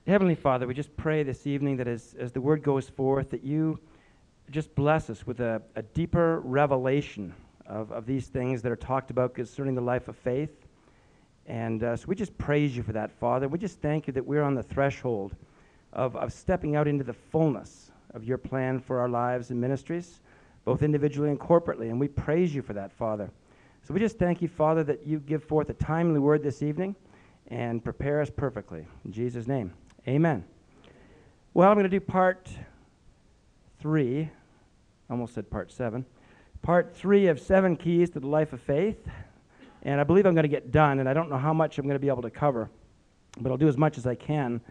Heavenly Father, we just pray this evening that as the word goes forth, that you just bless us with a deeper revelation of these things that are talked about concerning the life of faith. And so we just praise you for that, Father. We just thank you that we're on the threshold of stepping out into the fullness of your plan for our lives and ministries, both individually and corporately. And we praise you for that, Father. So we just thank you, Father, that you give forth a timely word this evening and prepare us perfectly. In Jesus' name, amen. Well, I'm going to do part 3. I almost said part 7. Part 3 of 7 keys to the life of faith. And I believe I'm going to get done, and I don't know how much I'm going to be able to cover, but I'll do as much as I can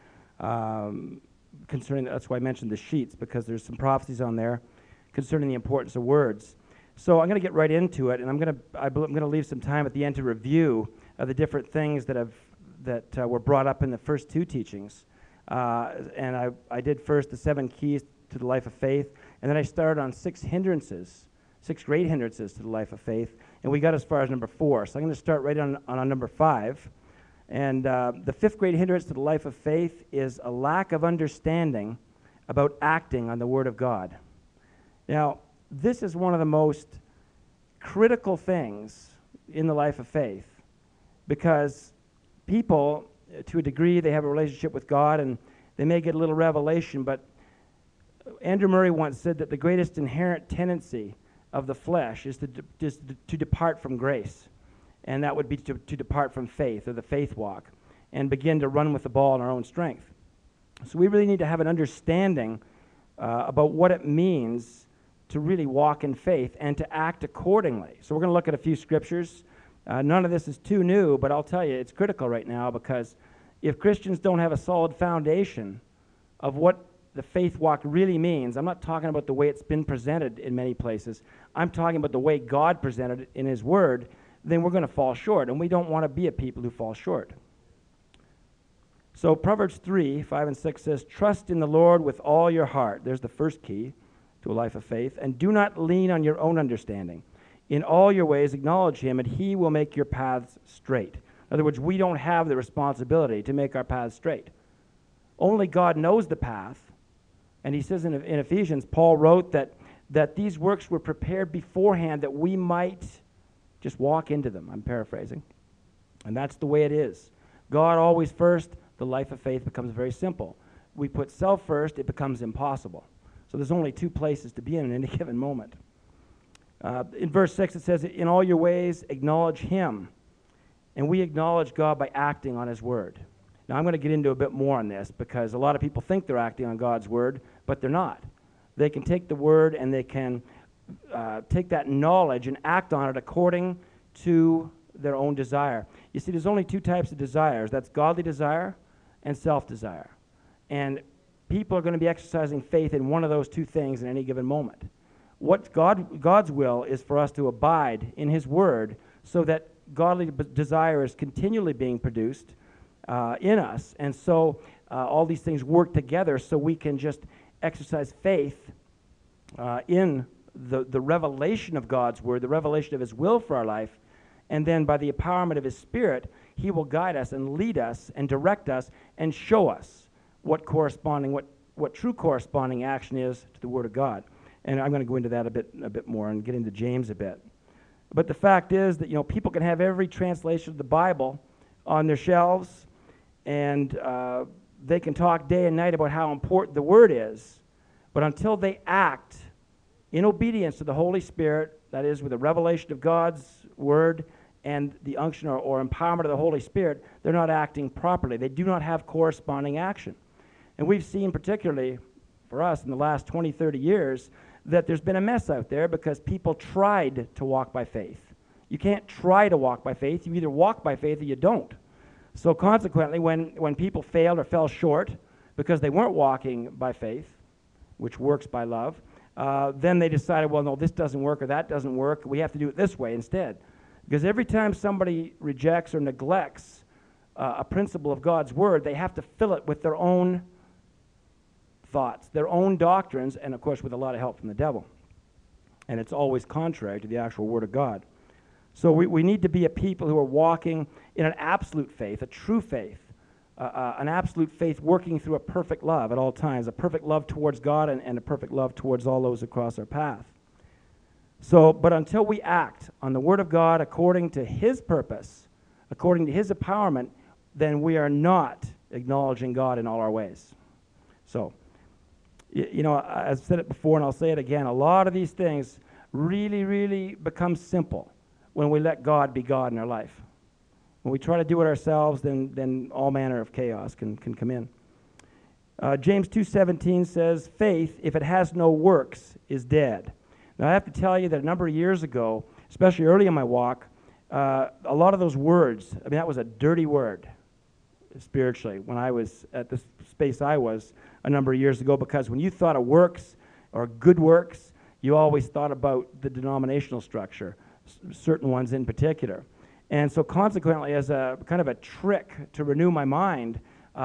concerning, that's why I mentioned the sheets, because there's some prophecies on there concerning the importance of words. So I'm going to get right into it, and I'm going to leave some time at the end to review the different things that were brought up in the first 2 teachings. And I did first the 7 keys to the life of faith, and then I started on 6 great hindrances to the life of faith, and we got as far as number 4. So I'm going to start right on number 5. And the 5th great hindrance to the life of faith is a lack of understanding about acting on the Word of God. Now, this is one of the most critical things in the life of faith, because people, to a degree, they have a relationship with God, and they may get a little revelation, but Andrew Murray once said that the greatest inherent tendency of the flesh is to depart from grace. And that would be to depart from faith, or the faith walk, and begin to run with the ball in our own strength. So we really need to have an understanding about what it means to really walk in faith and to act accordingly. So we're going to look at a few scriptures. None of this is too new, but I'll tell you, it's critical right now, because if Christians don't have a solid foundation of what the faith walk really means, I'm not talking about the way it's been presented in many places, I'm talking about the way God presented it in His Word, then we're going to fall short, and we don't want to be a people who fall short. So Proverbs 3:5 and 6 says, "Trust in the Lord with all your heart." There's the first key to a life of faith. "And do not lean on your own understanding. In all your ways acknowledge Him, and He will make your paths straight." In other words, we don't have the responsibility to make our paths straight. Only God knows the path. And he says in Ephesians, Paul wrote that these works were prepared beforehand that we might just walk into them. I'm paraphrasing. And that's the way it is. God always first, the life of faith becomes very simple. We put self first, it becomes impossible. So there's only 2 places to be in any given moment. In verse 6 it says, "In all your ways acknowledge Him." And we acknowledge God by acting on His Word. Now I'm going to get into a bit more on this, because a lot of people think they're acting on God's Word, but they're not. They can take the Word and they can take that knowledge and act on it according to their own desire. You see, there's only 2 types of desires. That's godly desire and self-desire. And people are going to be exercising faith in one of those 2 things in any given moment. What God's will is for us to abide in His Word, so that godly desire is continually being produced in us. And so all these things work together so we can just exercise faith in the revelation of God's Word, the revelation of His will for our life, and then by the empowerment of His Spirit, He will guide us and lead us and direct us and show us what true corresponding action is to the Word of God. And I'm going to go into that a bit more and get into James a bit. But the fact is that, people can have every translation of the Bible on their shelves, and they can talk day and night about how important the Word is, but until they act in obedience to the Holy Spirit, that is, with the revelation of God's Word and the unction or empowerment of the Holy Spirit, they're not acting properly. They do not have corresponding action. And we've seen, particularly for us in the last 20, 30 years, that there's been a mess out there because people tried to walk by faith. You can't try to walk by faith. You either walk by faith or you don't. So consequently, when people failed or fell short because they weren't walking by faith, which works by love, then they decided, well, no, this doesn't work or that doesn't work. We have to do it this way instead. Because every time somebody rejects or neglects a principle of God's Word, they have to fill it with their own thoughts, their own doctrines, and of course with a lot of help from the devil. And it's always contrary to the actual Word of God. So we need to be a people who are walking in an absolute faith, a true faith, an absolute faith working through a perfect love at all times, a perfect love towards God and a perfect love towards all those across our path. So, but until we act on the Word of God according to His purpose, according to His empowerment, then we are not acknowledging God in all our ways. So, you know, I've said it before and I'll say it again, a lot of these things really, really become simple when we let God be God in our life. When we try to do it ourselves, then all manner of chaos can come in. James 2:17 says, faith, if it has no works, is dead. Now, I have to tell you that a number of years ago, especially early in my walk, a lot of those words, I mean, that was a dirty word spiritually when I was at the space I was a number of years ago, because when you thought of works or good works, you always thought about the denominational structure, certain ones in particular. And so consequently, as a kind of a trick to renew my mind,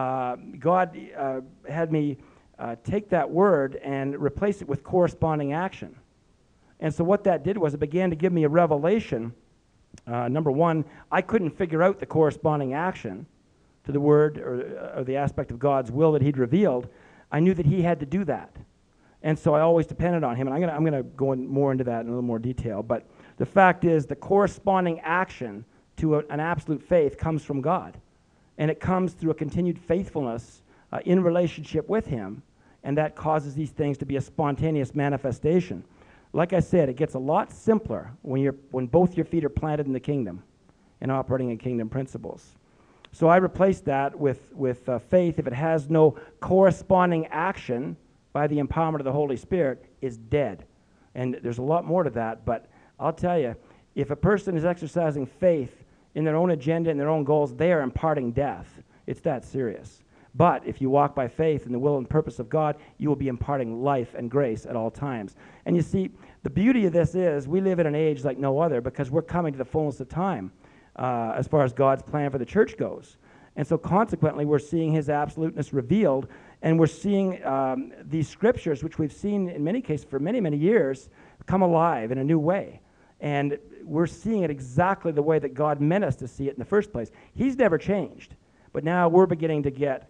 God had me take that word and replace it with corresponding action. And so what that did was it began to give me a revelation. Number one, I couldn't figure out the corresponding action to the word or the aspect of God's will that He'd revealed. I knew that He had to do that. And so I always depended on Him. And I'm going to go more into that in a little more detail. But the fact is, the corresponding action to an absolute faith comes from God. And it comes through a continued faithfulness in relationship with Him. And that causes these things to be a spontaneous manifestation. Like I said, it gets a lot simpler when both your feet are planted in the kingdom and operating in kingdom principles. So I replaced that with faith, if it has no corresponding action by the empowerment of the Holy Spirit, is dead. And there's a lot more to that, but I'll tell you, if a person is exercising faith in their own agenda and their own goals, they are imparting death. It's that serious. But if you walk by faith in the will and purpose of God, you will be imparting life and grace at all times. And you see, the beauty of this is we live in an age like no other because we're coming to the fullness of time as far as God's plan for the church goes. And so consequently, we're seeing His absoluteness revealed, and we're seeing these scriptures, which we've seen in many cases for many, many years, come alive in a new way. And we're seeing it exactly the way that God meant us to see it in the first place. He's never changed. But now we're beginning to get,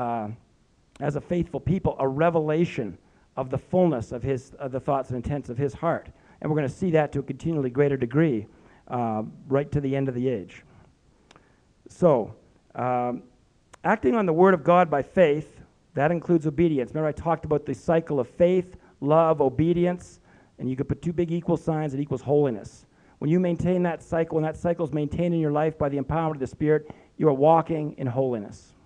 as a faithful people, a revelation of the fullness of the thoughts and intents of His heart. And we're going to see that to a continually greater degree right to the end of the age. So, acting on the Word of God by faith, that includes obedience. Remember I talked about the cycle of faith, love, obedience, and you could put two big equal signs, it equals holiness. When you maintain that cycle, and that cycle is maintained in your life by the empowerment of the Spirit, you are walking in holiness.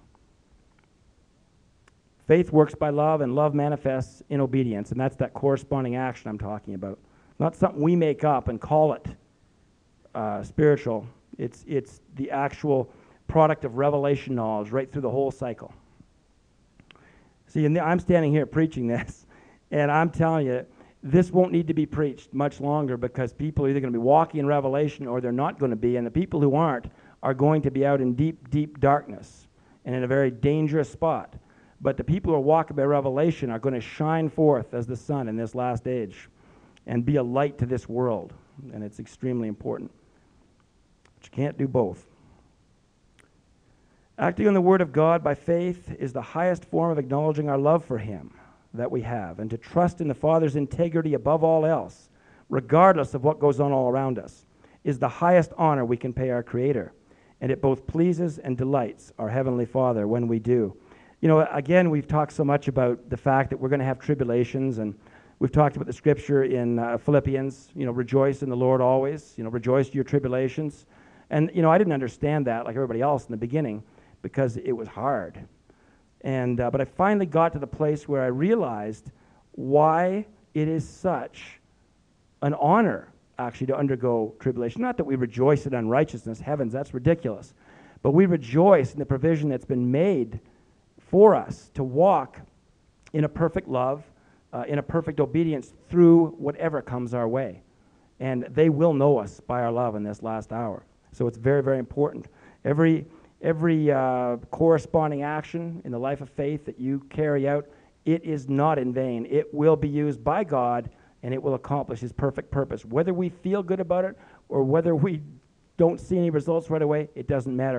Faith works by love, and love manifests in obedience, and that's that corresponding action I'm talking about. Not something we make up and call it spiritual. It's the actual product of revelation knowledge right through the whole cycle. See, I'm standing here preaching this, and I'm telling you, this won't need to be preached much longer because people are either going to be walking in revelation or they're not going to be, and the people who aren't are going to be out in deep, deep darkness and in a very dangerous spot. But the people who are walking by revelation are going to shine forth as the sun in this last age and be a light to this world, and it's extremely important. But you can't do both. Acting on the Word of God by faith is the highest form of acknowledging our love for Him that we have, and to trust in the Father's integrity above all else, regardless of what goes on all around us, is the highest honor we can pay our Creator, and it both pleases and delights our Heavenly Father when we do. You know, again, we've talked so much about the fact that we're going to have tribulations, and we've talked about the scripture in Philippians, you know, rejoice in the Lord always, you know, rejoice to your tribulations. And, you know, I didn't understand that like everybody else in the beginning because it was hard. And but I finally got to the place where I realized why it is such an honor, actually, to undergo tribulation. Not that we rejoice in unrighteousness, heavens, that's ridiculous. But we rejoice in the provision that's been made for us to walk in a perfect love, in a perfect obedience through whatever comes our way. And they will know us by our love in this last hour. So it's very, very important. Every corresponding action in the life of faith that you carry out, it is not in vain. It will be used by God, and it will accomplish His perfect purpose. Whether we feel good about it or whether we don't see any results right away, it doesn't matter.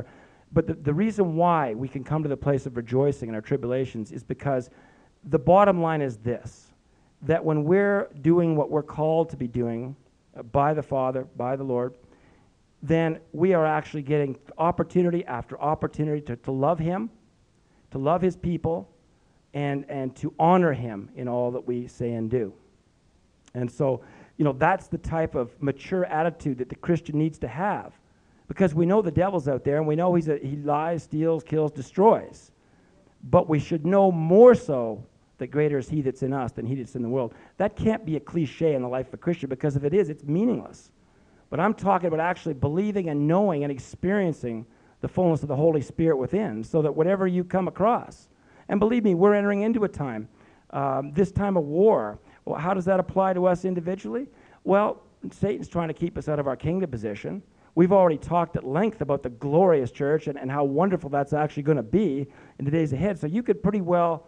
But the reason why we can come to the place of rejoicing in our tribulations is because the bottom line is this, that when we're doing what we're called to be doing by the Father, by the Lord, then we are actually getting opportunity after opportunity to love Him, to love His people, and to honor Him in all that we say and do. And so, that's the type of mature attitude that the Christian needs to have, because we know the devil's out there, and we know he lies, steals, kills, destroys. But we should know more so that greater is He that's in us than he that's in the world. That can't be a cliche in the life of a Christian, because if it is, it's meaningless. But I'm talking about actually believing and knowing and experiencing the fullness of the Holy Spirit within, so that whatever you come across, and believe me, we're entering into a time, this time of war. Well, how does that apply to us individually? Well, Satan's trying to keep us out of our kingdom position. We've already talked at length about the glorious church and how wonderful that's actually going to be in the days ahead. So you could pretty well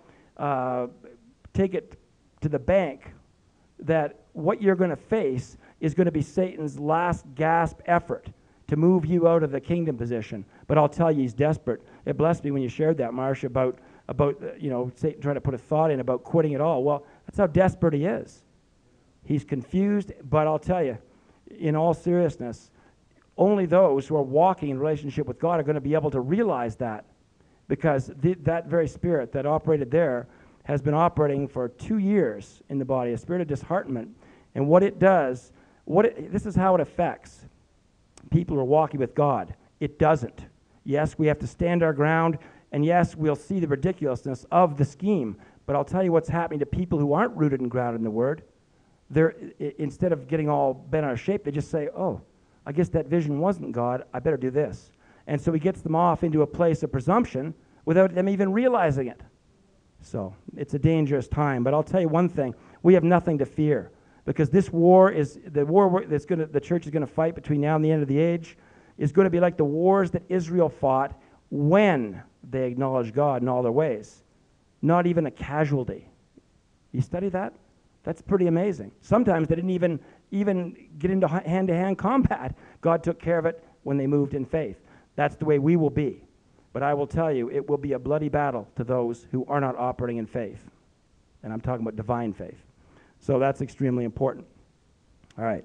take it to the bank that what you're going to face is going to be Satan's last gasp effort to move you out of the kingdom position. But I'll tell you, he's desperate. It blessed me when you shared that, Marcia, about Satan trying to put a thought in about quitting it all. Well, that's how desperate he is. He's confused, but I'll tell you, in all seriousness, only those who are walking in relationship with God are going to be able to realize that, because that very spirit that operated there has been operating for 2 years in the body, a spirit of disheartenment. And what it does, this is how it affects people who are walking with God. It doesn't. Yes, we have to stand our ground, and yes, we'll see the ridiculousness of the scheme. But I'll tell you what's happening to people who aren't rooted and grounded in the Word. Instead of getting all bent out of shape, they just say, oh, I guess that vision wasn't God. I better do this. And so he gets them off into a place of presumption without them even realizing it. So it's a dangerous time. But I'll tell you one thing. We have nothing to fear, because this war is the war the church is going to fight between now and the end of the age is going to be like the wars that Israel fought when they acknowledged God in all their ways. Not even a casualty. You study that? That's pretty amazing. Sometimes they didn't even get into hand-to-hand combat. God took care of it when they moved in faith. That's the way we will be. But I will tell you, it will be a bloody battle to those who are not operating in faith. And I'm talking about divine faith. So that's extremely important. All right.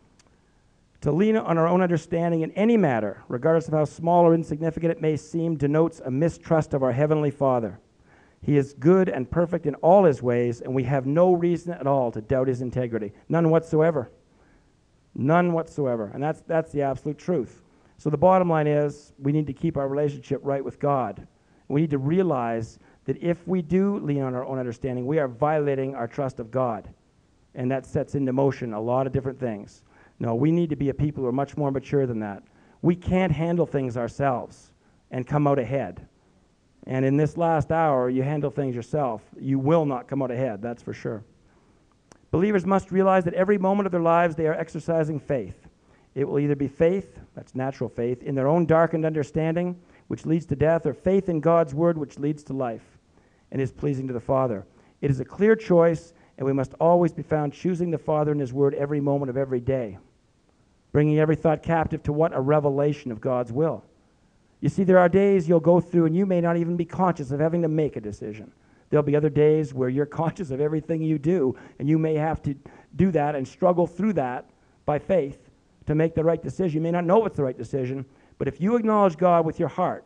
To lean on our own understanding in any matter, regardless of how small or insignificant it may seem, denotes a mistrust of our Heavenly Father. He is good and perfect in all His ways, and we have no reason at all to doubt His integrity. None whatsoever. None whatsoever. And that's the absolute truth. So the bottom line is, we need to keep our relationship right with God. We need to realize that if we do lean on our own understanding, we are violating our trust of God. And that sets into motion a lot of different things. No, we need to be a people who are much more mature than that. We can't handle things ourselves and come out ahead. And in this last hour, you handle things yourself. You will not come out ahead, that's for sure. Believers must realize that every moment of their lives they are exercising faith. It will either be faith, that's natural faith, in their own darkened understanding, which leads to death, or faith in God's word, which leads to life and is pleasing to the Father. It is a clear choice, and we must always be found choosing the Father and His word every moment of every day, bringing every thought captive to what? A revelation of God's will. You see, there are days you'll go through and you may not even be conscious of having to make a decision. There'll be other days where you're conscious of everything you do, and you may have to do that and struggle through that by faith to make the right decision. You may not know it's the right decision, but if you acknowledge God with your heart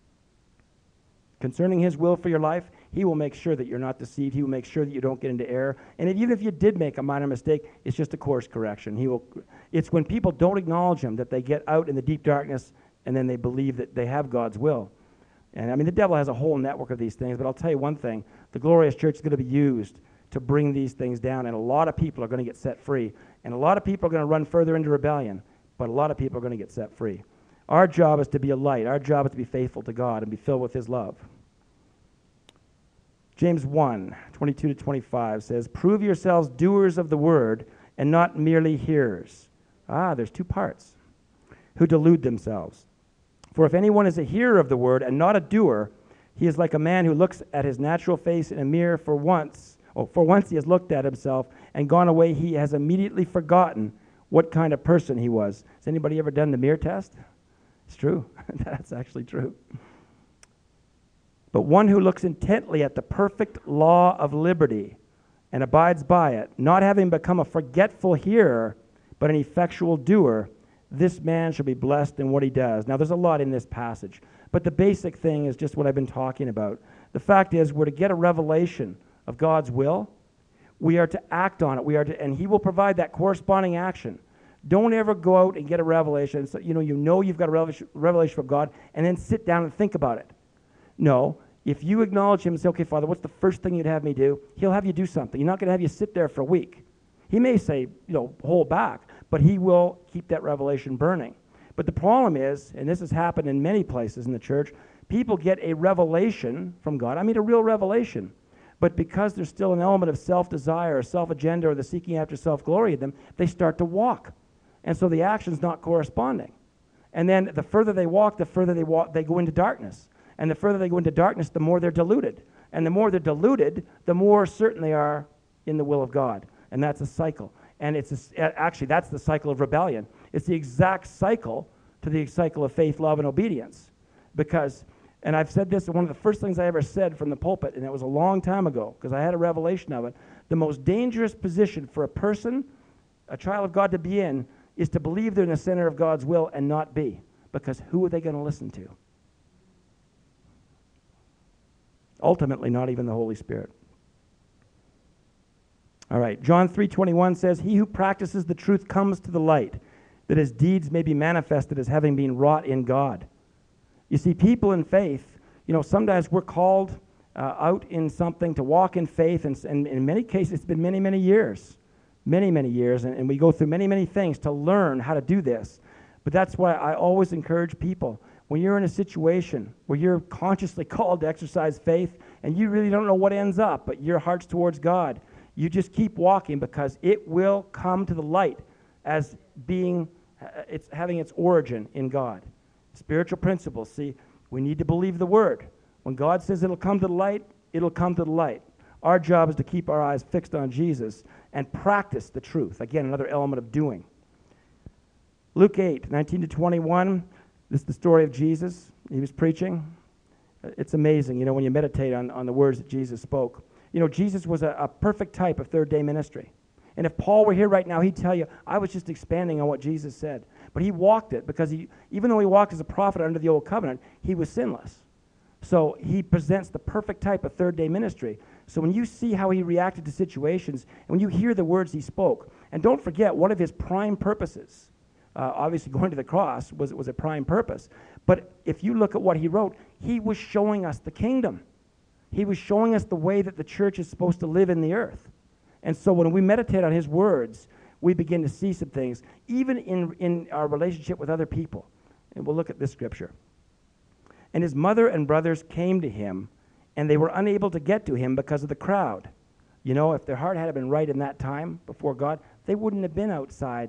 concerning His will for your life, He will make sure that you're not deceived. He will make sure that you don't get into error. And even if you did make a minor mistake, it's just a course correction. It's when people don't acknowledge Him that they get out in the deep darkness and then they believe that they have God's will. And I mean, the devil has a whole network of these things, but I'll tell you one thing. The glorious church is going to be used to bring these things down, and a lot of people are going to get set free. And a lot of people are going to run further into rebellion, but a lot of people are going to get set free. Our job is to be a light. Our job is to be faithful to God and be filled with His love. James 1:22-25 says, "Prove yourselves doers of the word and not merely hearers." There's two parts. "Who delude themselves. For if anyone is a hearer of the word and not a doer, he is like a man who looks at his natural face in a mirror for once he has looked at himself and gone away, he has immediately forgotten what kind of person he was." Has anybody ever done the mirror test? It's true. That's actually true. But one who looks intently at the perfect law of liberty and abides by it, not having become a forgetful hearer, but an effectual doer, this man shall be blessed in what he does. Now, there's a lot in this passage, but the basic thing is just what I've been talking about. The fact is, we're to get a revelation of God's will. We are to act on it. And he will provide that corresponding action. Don't ever go out and get a revelation. So, you know you've got a revelation from God, and then sit down and think about it. No. If you acknowledge him and say, okay, Father, what's the first thing you'd have me do? He'll have you do something. He's not going to have you sit there for a week. He may say, hold back, but he will keep that revelation burning. But the problem is, and this has happened in many places in the church, people get a revelation from God. I mean, a real revelation. But because there's still an element of self-desire or self-agenda or the seeking after self-glory in them, they start to walk. And so the action's not corresponding. And then the further they walk, they go into darkness. And the further they go into darkness, the more they're deluded. And the more they're deluded, the more certain they are in the will of God. And that's a cycle. And actually, that's the cycle of rebellion. It's the exact cycle to the cycle of faith, love, and obedience. Because, and I've said this, one of the first things I ever said from the pulpit, and it was a long time ago, because I had a revelation of it, the most dangerous position for a person, a child of God, to be in, is to believe they're in the center of God's will and not be. Because who are they going to listen to? Ultimately, not even the Holy Spirit. All right, John 3:21 says, he who practices the truth comes to the light, that his deeds may be manifested as having been wrought in God. You see, people in faith, sometimes we're called out in something to walk in faith, and in many cases, it's been many, many years, and we go through many, many things to learn how to do this. But that's why I always encourage people, when you're in a situation where you're consciously called to exercise faith and you really don't know what ends up, but your heart's towards God, you just keep walking, because it will come to the light as being, it's having its origin in God. Spiritual principles. See, we need to believe the word. When God says it'll come to the light, it'll come to the light. Our job is to keep our eyes fixed on Jesus and practice the truth. Again, another element of doing. Luke 8:19-21. This is the story of Jesus. He was preaching. It's amazing, when you meditate on the words that Jesus spoke. Jesus was a perfect type of third-day ministry. And if Paul were here right now, he'd tell you, I was just expanding on what Jesus said. But he walked it, because even though he walked as a prophet under the old covenant, he was sinless. So he presents the perfect type of third-day ministry. So when you see how he reacted to situations, and when you hear the words he spoke, and don't forget, one of his prime purposes, obviously going to the cross was a prime purpose. But if you look at what he wrote, he was showing us the kingdom. He was showing us the way that the church is supposed to live in the earth. And so when we meditate on his words, we begin to see some things, even in our relationship with other people. And we'll look at this scripture. And his mother and brothers came to him, and they were unable to get to him because of the crowd. If their heart had been right in that time before God, they wouldn't have been outside.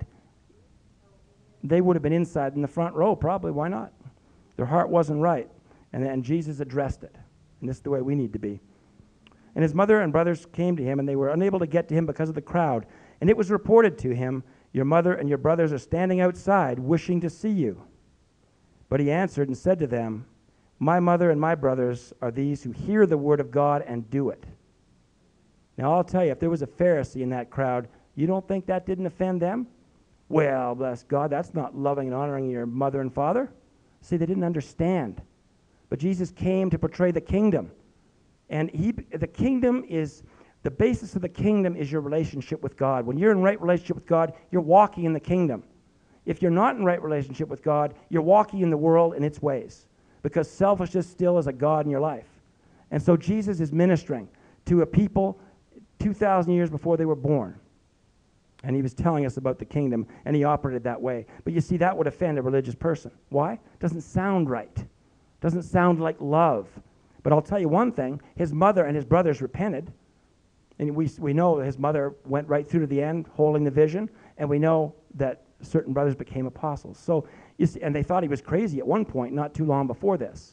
They would have been inside in the front row, probably. Why not? Their heart wasn't right. And then Jesus addressed it. And this is the way we need to be. And his mother and brothers came to him, and they were unable to get to him because of the crowd. And it was reported to him, your mother and your brothers are standing outside, wishing to see you. But he answered and said to them, my mother and my brothers are these who hear the word of God and do it. Now I'll tell you, if there was a Pharisee in that crowd, you don't think that didn't offend them? Well, bless God, that's not loving and honoring your mother and father. See, they didn't understand. But Jesus came to portray the kingdom. And the kingdom is, the basis of the kingdom is your relationship with God. When you're in right relationship with God, you're walking in the kingdom. If you're not in right relationship with God, you're walking in the world in its ways. Because selfishness still is a God in your life. And so Jesus is ministering to a people 2,000 years before they were born. And he was telling us about the kingdom, and he operated that way. But you see, that would offend a religious person. Why? It doesn't sound right. It doesn't sound like love. But I'll tell you one thing, his mother and his brothers repented. And we know that his mother went right through to the end, holding the vision, and we know that certain brothers became apostles. So, you see, and they thought he was crazy at one point, not too long before this.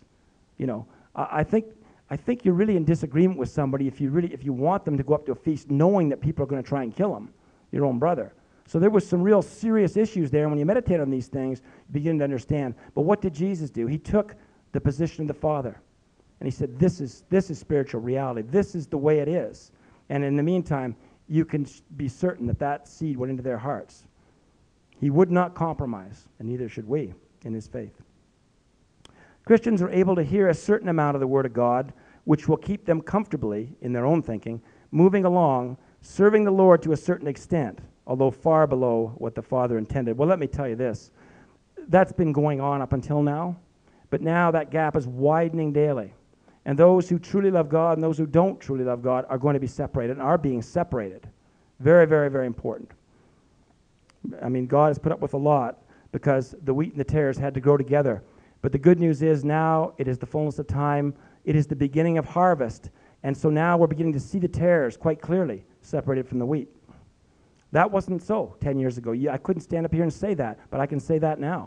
I think you're really in disagreement with somebody if you want them to go up to a feast knowing that people are going to try and kill him, your own brother. So there was some real serious issues there, and when you meditate on these things, you begin to understand. But what did Jesus do? He took the position of the Father, and he said, this is spiritual reality. This is the way it is. And in the meantime, you can be certain that that seed went into their hearts. He would not compromise, and neither should we in his faith. Christians are able to hear a certain amount of the Word of God, which will keep them comfortably, in their own thinking, moving along, serving the Lord to a certain extent, although far below what the Father intended. Well, let me tell you this. That's been going on up until now, but now that gap is widening daily. And those who truly love God and those who don't truly love God are going to be separated and are being separated. Very, very, very important. I mean, God has put up with a lot because the wheat and the tares had to grow together. But the good news is now it is the fullness of time. It is the beginning of harvest. And so now we're beginning to see the tares quite clearly separated from the wheat. That wasn't so 10 years ago. I couldn't stand up here and say that, but I can say that now.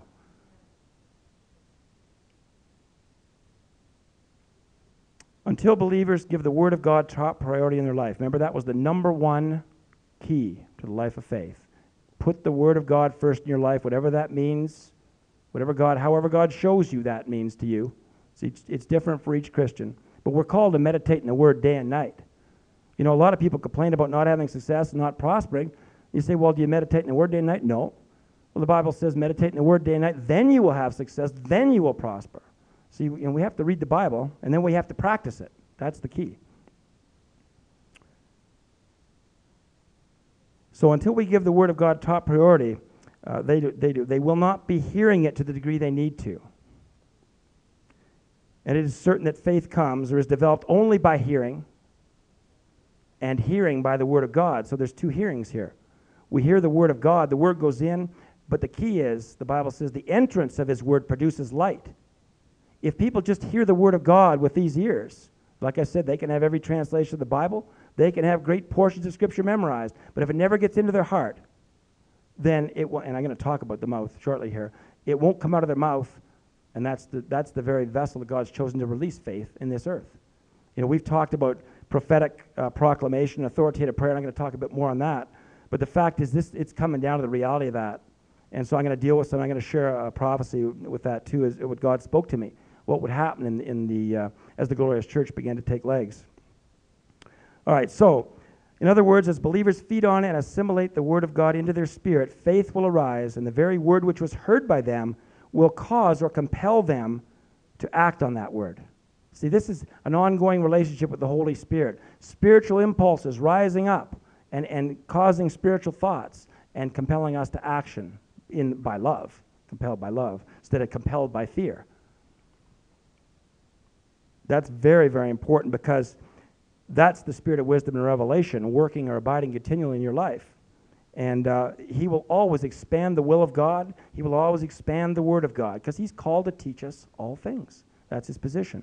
Until believers give the Word of God top priority in their life. Remember, that was the number one key to the life of faith. Put the Word of God first in your life, whatever that means, however God shows you that means to you. See, it's different for each Christian. But we're called to meditate in the Word day and night. You know, a lot of people complain about not having success and not prospering. You say, well, do you meditate in the Word day and night? No. Well, the Bible says meditate in the Word day and night, then you will have success, then you will prosper. See, and we have to read the Bible, and then we have to practice it. That's the key. So until we give the Word of God top priority, they will not be hearing it to the degree they need to. And it is certain that faith comes or is developed only by hearing, and hearing by the Word of God. So there's two hearings here. We hear the Word of God, the Word goes in, but the key is, the Bible says, the entrance of His Word produces light. If people just hear the Word of God with these ears, like I said, they can have every translation of the Bible, they can have great portions of Scripture memorized, but if it never gets into their heart, then it will, and I'm going to talk about the mouth shortly here, it won't come out of their mouth, and that's the very vessel that God's chosen to release faith in this earth. You know, we've talked about prophetic proclamation, authoritative prayer, and I'm going to talk a bit more on that, but the fact is it's coming down to the reality of that. And so I'm going to deal with some, I'm going to share a prophecy with that too, is what God spoke to me, what would happen as the glorious church began to take legs. All right, so, in other words, as believers feed on and assimilate the Word of God into their spirit, faith will arise, and the very Word which was heard by them will cause or compel them to act on that Word. See, this is an ongoing relationship with the Holy Spirit. Spiritual impulses rising up and causing spiritual thoughts and compelling us to action by love, compelled by love, instead of compelled by fear. That's very, very important because that's the spirit of wisdom and revelation working or abiding continually in your life. And He will always expand the will of God. He will always expand the Word of God because He's called to teach us all things. That's His position.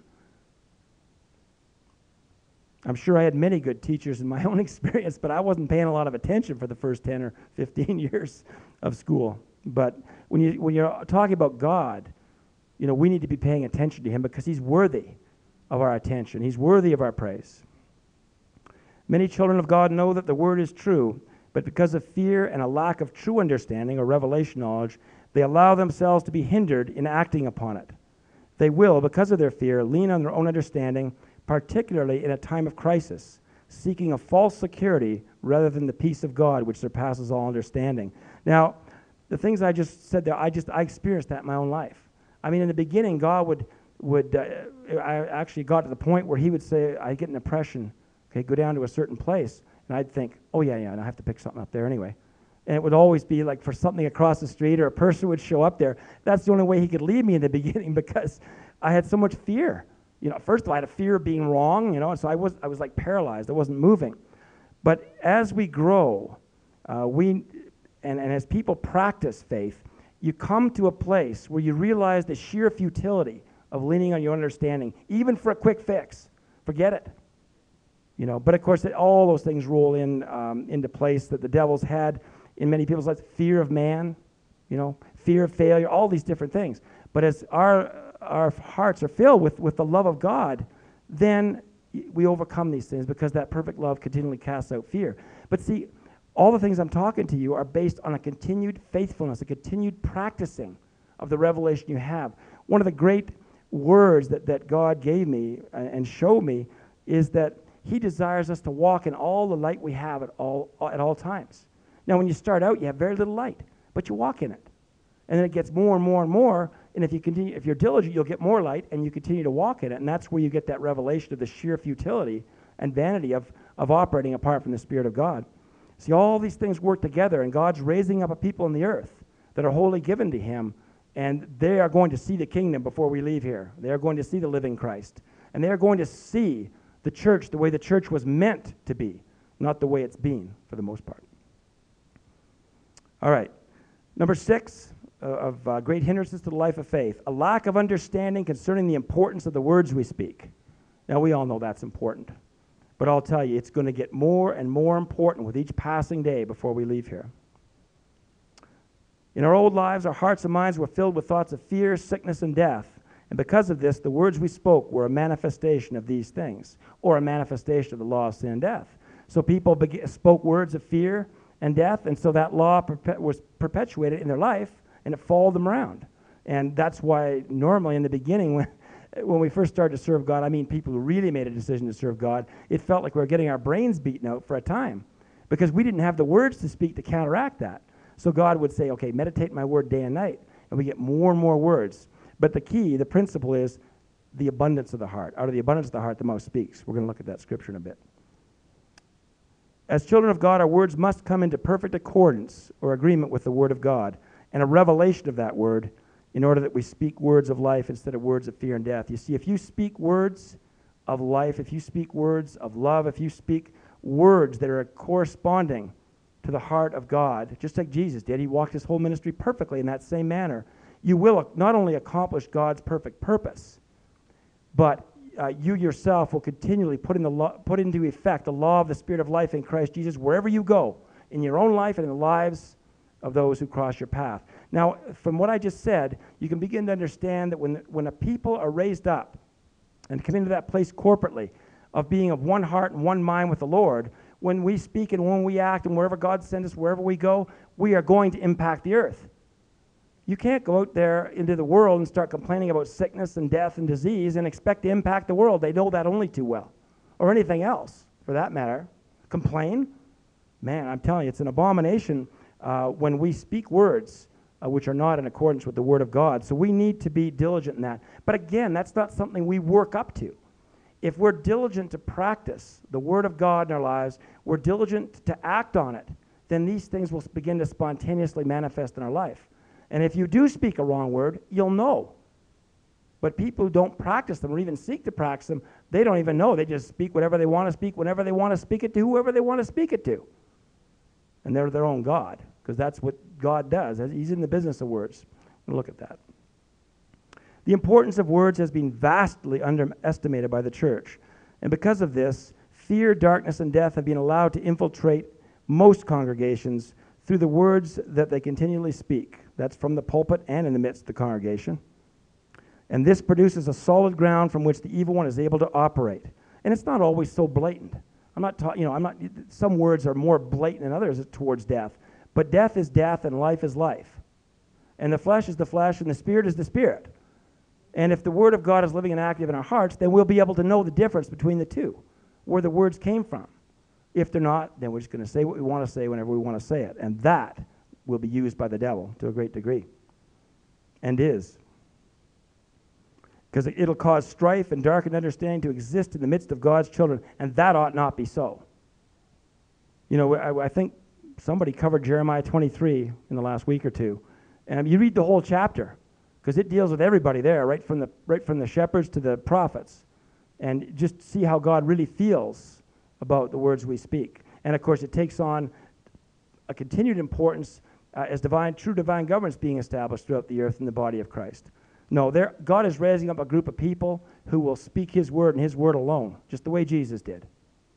I'm sure I had many good teachers in my own experience, but I wasn't paying a lot of attention for the first 10 or 15 years of school. But when you're talking about God, you know, we need to be paying attention to Him because He's worthy of our attention. He's worthy of our praise. Many children of God know that the Word is true, but because of fear and a lack of true understanding or revelation knowledge, they allow themselves to be hindered in acting upon it. They will, because of their fear, lean on their own understanding, particularly in a time of crisis, seeking a false security rather than the peace of God, which surpasses all understanding. Now, the things I just said there, I experienced that in my own life. I mean, in the beginning, God I actually got to the point where He would say, I get an impression, okay, go down to a certain place, and I'd think, oh yeah, and I have to pick something up there anyway. And it would always be like for something across the street or a person would show up there. That's the only way He could lead me in the beginning because I had so much fear. You know, first of all, I had a fear of being wrong, you know, and so I was like paralyzed. I wasn't moving. But as we grow, and as people practice faith, you come to a place where you realize the sheer futility of leaning on your understanding, even for a quick fix. Forget it. You know, but of course, all those things roll into place that the devil's had in many people's lives. Fear of man, you know, fear of failure, all these different things. But as our hearts are filled with the love of God, then we overcome these things because that perfect love continually casts out fear. But see, All the things I'm talking to you are based on a continued faithfulness, a continued practicing of the revelation you have. One of the great words that God gave me and showed me is that he desires us to walk in all the light we have at all times. Now, when you start out, you have very little light, but you walk in it. And then it gets more and more and more, and if you're diligent, you'll get more light, and you continue to walk in it, and that's where you get that revelation of the sheer futility and vanity of operating apart from the Spirit of God. See, all these things work together, and God's raising up a people on the earth that are wholly given to him, and they are going to see the kingdom before we leave here. They are going to see the living Christ, and they are going to see the church the way the church was meant to be, not the way it's been for the most part. All right. Number 6 of great hindrances to the life of faith, a lack of understanding concerning the importance of the words we speak. Now, we all know that's important, but I'll tell you, it's going to get more and more important with each passing day before we leave here. In our old lives, our hearts and minds were filled with thoughts of fear, sickness, and death. And because of this, the words we spoke were a manifestation of these things, or a manifestation of the law of sin and death. So people spoke words of fear and death, and so that law was perpetuated in their life, and it followed them around. And that's why normally in the beginning, when we first started to serve God, I mean people who really made a decision to serve God, it felt like we were getting our brains beaten out for a time, because we didn't have the words to speak to counteract that. So God would say, okay, meditate my word day and night, and we get more and more words. But the key, the principle is the abundance of the heart. Out of the abundance of the heart, the mouth speaks. We're going to look at that scripture in a bit. As children of God, our words must come into perfect accordance or agreement with the word of God and a revelation of that word in order that we speak words of life instead of words of fear and death. You see, if you speak words of life, if you speak words of love, if you speak words that are corresponding to the heart of God, just like Jesus did, he walked his whole ministry perfectly in that same manner, you will not only accomplish God's perfect purpose, but you yourself will continually put into effect the law of the Spirit of life in Christ Jesus wherever you go, in your own life and in the lives of those who cross your path. Now, from what I just said, you can begin to understand that when a people are raised up and come into that place corporately of being of one heart and one mind with the Lord, when we speak and when we act and wherever God sends us, wherever we go, we are going to impact the earth. You can't go out there into the world and start complaining about sickness and death and disease and expect to impact the world. They know that only too well. Or anything else, for that matter. Complain? Man, I'm telling you, it's an abomination when we speak words which are not in accordance with the Word of God. So we need to be diligent in that. But again, that's not something we work up to. If we're diligent to practice the Word of God in our lives, we're diligent to act on it, then these things will begin to spontaneously manifest in our life. And if you do speak a wrong word, you'll know. But people who don't practice them or even seek to practice them, they don't even know. They just speak whatever they want to speak, whenever they want to speak it to, whoever they want to speak it to. And they're their own God, because that's what God does. He's in the business of words. We'll look at that. The importance of words has been vastly underestimated by the church. And because of this, fear, darkness, and death have been allowed to infiltrate most congregations through the words that they continually speak. That's from the pulpit and in the midst of the congregation. And this produces a solid ground from which the evil one is able to operate. And it's not always so blatant. Some words are more blatant than others towards death. But death is death and life is life. And the flesh is the flesh and the spirit is the spirit. And if the word of God is living and active in our hearts, then we'll be able to know the difference between the two, where the words came from. If they're not, then we're just going to say what we want to say whenever we want to say it. And that will be used by the devil to a great degree. And is. Because it'll cause strife and darkened understanding to exist in the midst of God's children, and that ought not be so. You know, I think somebody covered Jeremiah 23 in the last week or two, and you read the whole chapter, because it deals with everybody there, right from the shepherds to the prophets, and just see how God really feels about the words we speak. And of course, it takes on a continued importance as true divine governance being established throughout the earth in the body of Christ. No, God is raising up a group of people who will speak his word and his word alone, just the way Jesus did.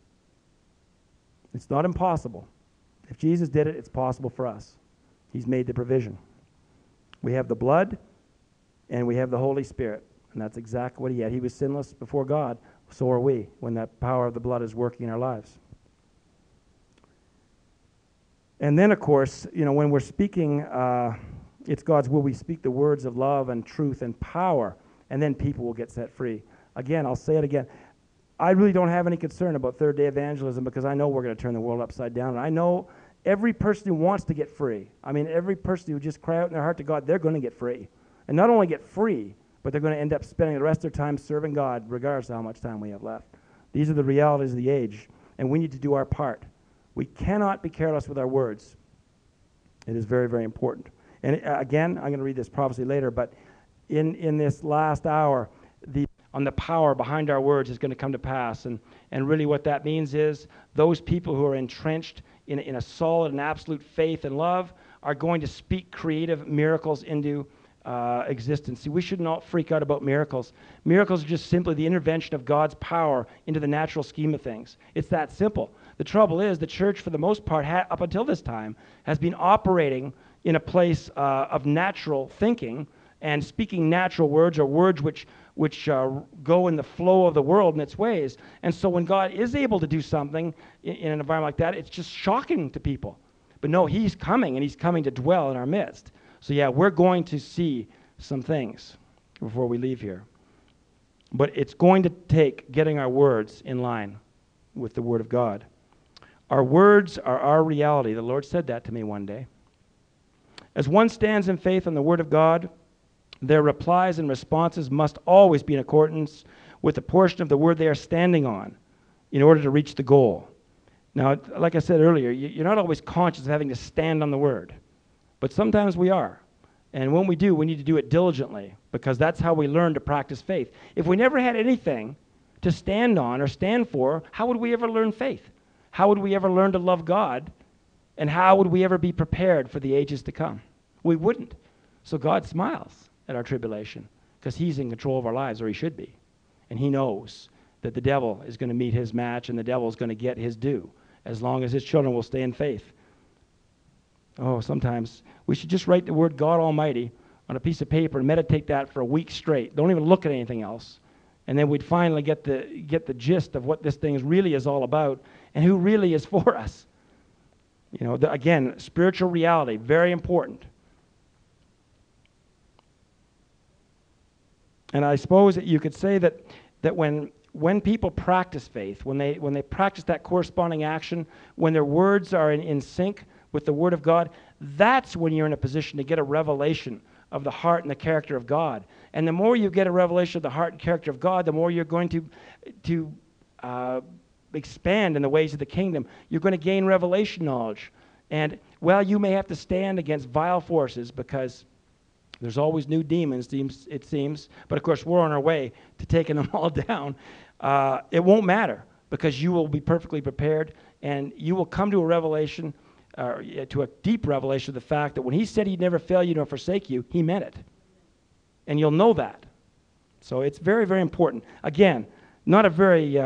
It's not impossible. If Jesus did it, it's possible for us. He's made the provision. We have the blood, and we have the Holy Spirit, and that's exactly what he had. He was sinless before God. So are we, when that power of the blood is working in our lives. And then, of course, when we're speaking, it's God's will we speak the words of love and truth and power, and then people will get set free. Again, I'll say it again. I really don't have any concern about third-day evangelism because I know we're going to turn the world upside down. And I know every person who wants to get free, every person who just cry out in their heart to God, they're going to get free. And not only get free, but they're going to end up spending the rest of their time serving God, regardless of how much time we have left. These are the realities of the age, and we need to do our part. We cannot be careless with our words. It is very, very important. And again, I'm going to read this prophecy later, but in this last hour, on the power behind our words is going to come to pass. And really what that means is those people who are entrenched in a solid and absolute faith and love are going to speak creative miracles into existence. See, we should not freak out about miracles. Miracles are just simply the intervention of God's power into the natural scheme of things. It's that simple. The trouble is the church, for the most part, up until this time, has been operating in a place of natural thinking and speaking natural words, or words which go in the flow of the world in its ways. And so when God is able to do something in an environment like that, it's just shocking to people. But no, he's coming, and he's coming to dwell in our midst. So yeah, we're going to see some things before we leave here. But it's going to take getting our words in line with the Word of God. Our words are our reality. The Lord said that to me one day. As one stands in faith on the Word of God, their replies and responses must always be in accordance with the portion of the Word they are standing on in order to reach the goal. Now, like I said earlier, you're not always conscious of having to stand on the Word, but sometimes we are. And when we do, we need to do it diligently, because that's how we learn to practice faith. If we never had anything to stand on or stand for, how would we ever learn faith? How would we ever learn to love God? And how would we ever be prepared for the ages to come? We wouldn't. So God smiles at our tribulation because he's in control of our lives, or he should be. And he knows that the devil is going to meet his match and the devil is going to get his due as long as his children will stay in faith. Oh, sometimes we should just write the word God Almighty on a piece of paper and meditate that for a week straight. Don't even look at anything else. And then we'd finally get the gist of what this thing really is all about and who really is for us. Again, spiritual reality, very important. And I suppose that you could say that when people practice faith, when they practice that corresponding action, when their words are in sync with the Word of God, that's when you're in a position to get a revelation of the heart and the character of God. And the more you get a revelation of the heart and character of God, the more you're going to expand in the ways of the kingdom. You're going to gain revelation knowledge. And, well, you may have to stand against vile forces because there's always new demons, it seems. But, of course, we're on our way to taking them all down. It won't matter because you will be perfectly prepared, and you will come to a revelation, to a deep revelation of the fact that when he said he'd never fail you nor forsake you, he meant it. And you'll know that. So it's very, very important. Again, not a very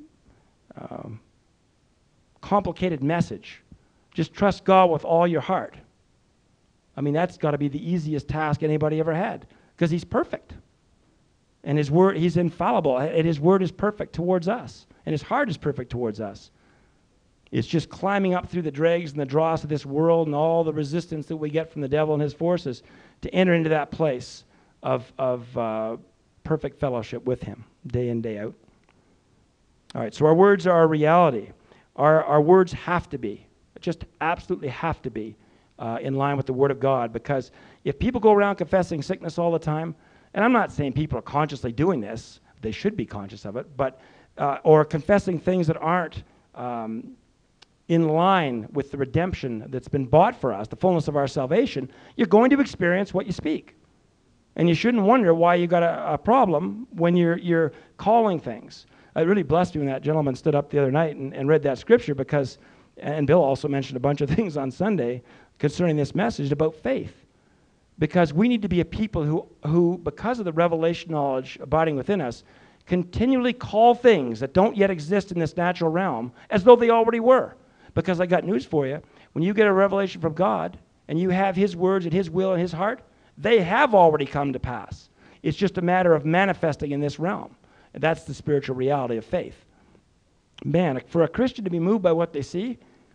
complicated message. Just trust God with all your heart. That's got to be the easiest task anybody ever had, because he's perfect. And his word, he's infallible, and his word is perfect towards us, and his heart is perfect towards us. It's just climbing up through the dregs and the dross of this world and all the resistance that we get from the devil and his forces to enter into that place of perfect fellowship with him day in, day out. All right, so our words are our reality. Our words have to be, just absolutely have to be, in line with the Word of God, because if people go around confessing sickness all the time, and I'm not saying people are consciously doing this, they should be conscious of it, but or confessing things that aren't in line with the redemption that's been bought for us, the fullness of our salvation, you're going to experience what you speak. And you shouldn't wonder why you got a problem when you're calling things. It really blessed me when that gentleman stood up the other night and read that scripture, because, and Bill also mentioned a bunch of things on Sunday concerning this message about faith. Because we need to be a people who, because of the revelation knowledge abiding within us, continually call things that don't yet exist in this natural realm as though they already were. Because I got news for you. When you get a revelation from God and you have his words and his will and his heart, they have already come to pass. It's just a matter of manifesting in this realm. And that's the spiritual reality of faith. Man, for a Christian to be moved by what they see,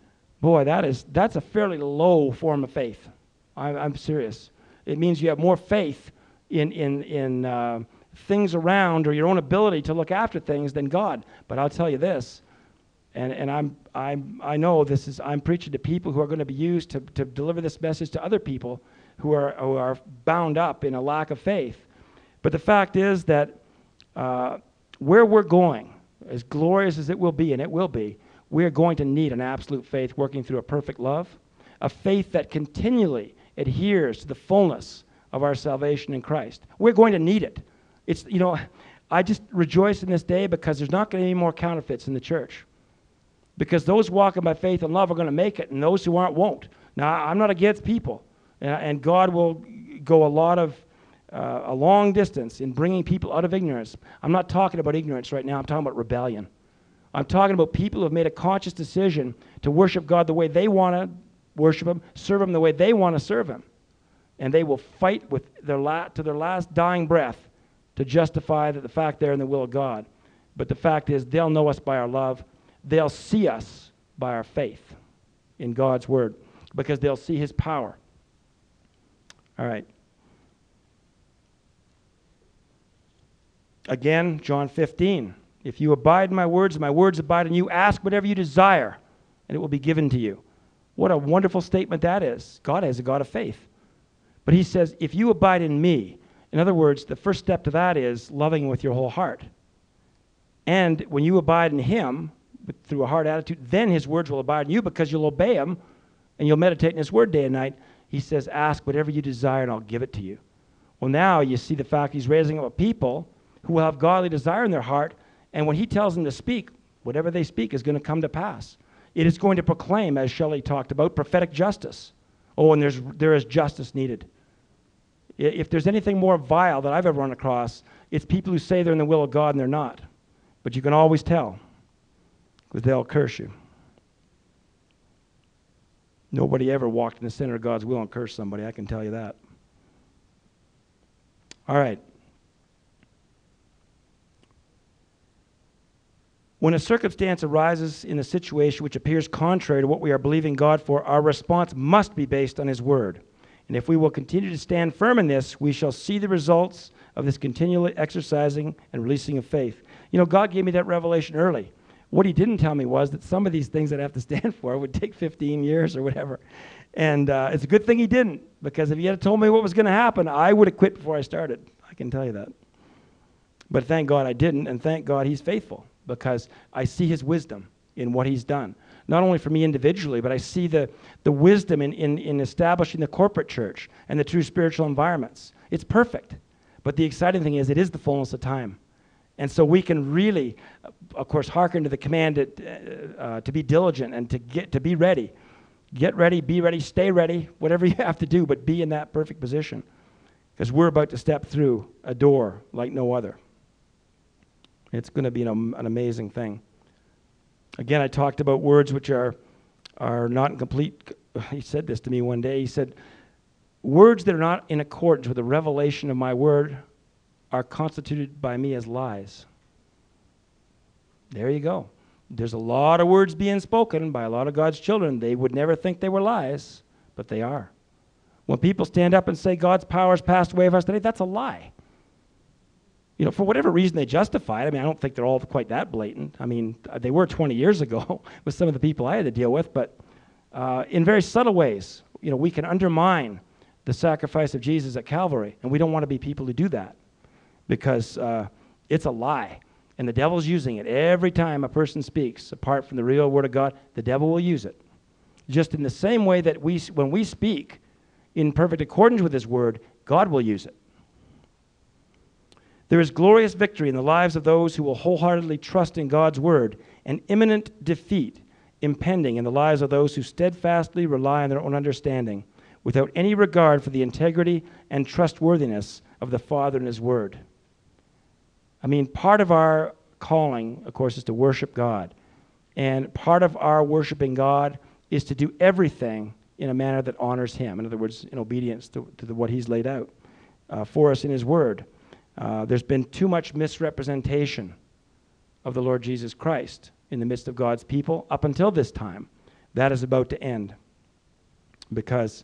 boy, that's a fairly low form of faith. I'm serious. It means you have more faith in things around or your own ability to look after things than God. But I'll tell you this, and I know this is, I'm preaching to people who are going to be used to deliver this message to other people who are bound up in a lack of faith. But the fact is that where we're going, as glorious as it will be, and it will be, we're going to need an absolute faith working through a perfect love, a faith that continually adheres to the fullness of our salvation in Christ. We're going to need it. It's, I just rejoice in this day because there's not going to be any more counterfeits in the church. Because those walking by faith and love are going to make it, and those who aren't won't. Now, I'm not against people, and God will go a long distance in bringing people out of ignorance. I'm not talking about ignorance right now. I'm talking about rebellion. I'm talking about people who have made a conscious decision to worship God the way they want to worship Him, serve Him the way they want to serve Him. And they will fight with to their last dying breath to justify the fact they're in the will of God. But the fact is, they'll know us by our love. They'll see us by our faith in God's Word, because they'll see His power. All right. Again, John 15. If you abide in my words, and my words abide in you, ask whatever you desire, and it will be given to you. What a wonderful statement that is. God is a God of faith. But He says, if you abide in me, in other words, the first step to that is loving Him with your whole heart. And when you abide in Him, through a heart attitude, then His words will abide in you, because you'll obey Him, and you'll meditate in His Word day and night. He says, ask whatever you desire, and I'll give it to you. Well, now you see the fact He's raising up a people who will have godly desire in their heart, and when He tells them to speak, whatever they speak is going to come to pass. It is going to proclaim, as Shelley talked about, prophetic justice. Oh, and there is justice needed. If there's anything more vile that I've ever run across, it's people who say they're in the will of God and they're not. But you can always tell, because they'll curse you. Nobody ever walked in the center of God's will and cursed somebody, I can tell you that. All right. When a circumstance arises in a situation which appears contrary to what we are believing God for, our response must be based on His Word. And if we will continue to stand firm in this, we shall see the results of this continual exercising and releasing of faith. God gave me that revelation early. What He didn't tell me was that some of these things I'd have to stand for would take 15 years or whatever. And it's a good thing He didn't, because if He had told me what was going to happen, I would have quit before I started. I can tell you that. But thank God I didn't, and thank God He's faithful, because I see His wisdom in what He's done. Not only for me individually, but I see the wisdom in establishing the corporate church and the true spiritual environments. It's perfect. But the exciting thing is, it is the fullness of time. And so we can really, of course, hearken to the command to be diligent and to be ready. Get ready, be ready, stay ready, whatever you have to do, but be in that perfect position. Because we're about to step through a door like no other. It's going to be an amazing thing. Again, I talked about words which are not in complete. He said this to me one day. He said, words that are not in accordance with the revelation of my word are constituted by me as lies. There you go. There's a lot of words being spoken by a lot of God's children. They would never think they were lies, but they are. When people stand up and say God's power has passed away of us today, that's a lie. For whatever reason they justify it. I don't think they're all quite that blatant. They were 20 years ago with some of the people I had to deal with, but in very subtle ways, we can undermine the sacrifice of Jesus at Calvary, and we don't want to be people who do that, because it's a lie, and the devil's using it. Every time a person speaks apart from the real Word of God, the devil will use it. Just in the same way that when we speak in perfect accordance with His Word, God will use it. There is glorious victory in the lives of those who will wholeheartedly trust in God's Word, and imminent defeat impending in the lives of those who steadfastly rely on their own understanding, without any regard for the integrity and trustworthiness of the Father and His Word. Part of our calling, of course, is to worship God. And part of our worshiping God is to do everything in a manner that honors Him. In other words, in obedience to what He's laid out for us in His Word. There's been too much misrepresentation of the Lord Jesus Christ in the midst of God's people up until this time. That is about to end. Because,